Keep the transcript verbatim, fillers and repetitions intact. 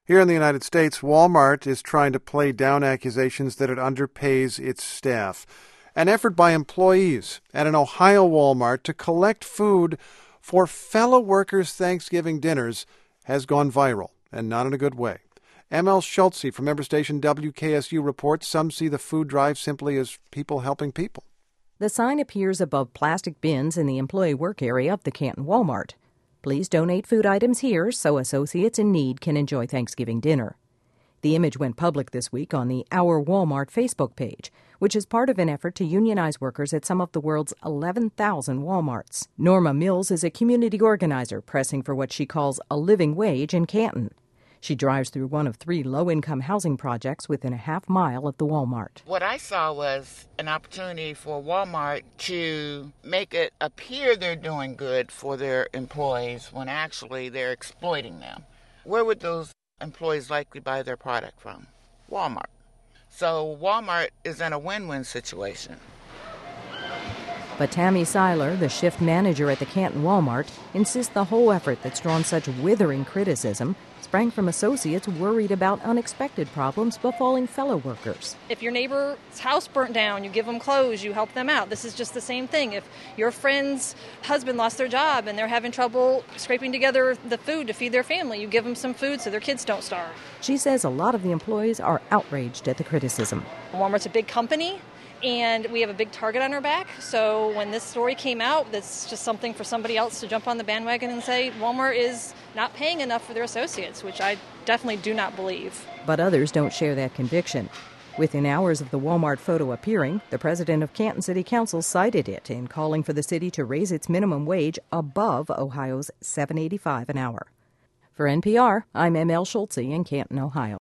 Here in the United States, Walmart is trying to play down accusations that it underpays its staff. An effort by employees at an Ohio Walmart to collect food for fellow workers' Thanksgiving dinners has gone viral, and not in a good way. M L Schultze from member station W K S U reports some see the food drive simply as people helping people. The sign appears above plastic bins in the employee work area of the Canton Walmart. Please donate food items here so associates in need can enjoy Thanksgiving dinner. The image went public this week on the Our Walmart Facebook page, which is part of an effort to unionize workers at some of the world's eleven thousand Walmarts. Norma Mills is a community organizer pressing for what she calls a living wage in Canton. She drives through one of three low-income housing projects within a half mile of the Walmart. What I saw was an opportunity for Walmart to make it appear they're doing good for their employees when actually they're exploiting them. Where would those employees likely buy their product from? Walmart. So Walmart is in a win-win situation. But Tammy Seiler, the shift manager at the Canton Walmart, insists the whole effort that's drawn such withering criticism sprang from associates worried about unexpected problems befalling fellow workers. If your neighbor's house burnt down, you give them clothes, you help them out. This is just the same thing. If your friend's husband lost their job and they're having trouble scraping together the food to feed their family, you give them some food so their kids don't starve. She says a lot of the employees are outraged at the criticism. Walmart's a big company, and we have a big target on our back. So when this story came out, that's just something for somebody else to jump on the bandwagon and say Walmart is not paying enough for their associates, which I definitely do not believe. But others don't share that conviction. Within hours of the Walmart photo appearing, the president of Canton City Council cited it in calling for the city to raise its minimum wage above Ohio's seven dollars and eighty-five cents an hour. For N P R, I'm M L Schultze in Canton, Ohio.